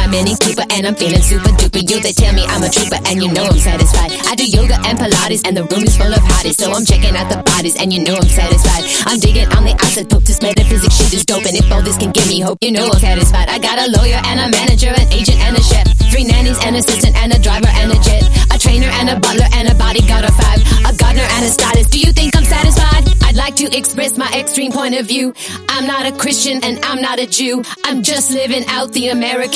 my Mini Cooper and I'm feeling super duper. You, they tell me I'm a trooper and you know I'm satisfied. I do yoga and Pilates and the room is full of hotties, so I'm checking out the bodies and you know I'm satisfied. I'm digging on the isotope, this metaphysics shit is dope, and if all this can give me hope, you know I'm satisfied. I got a lawyer and a manager, an agent and a chef, 3 nannies, an assistant and a driver and a jet, a trainer and a butler and a bodyguard of 5, a gardener and a stylist. Do you think I'm satisfied? I'd like to express my extreme point of view. I'm not a Christian and I'm not a Jew. I'm just living out the American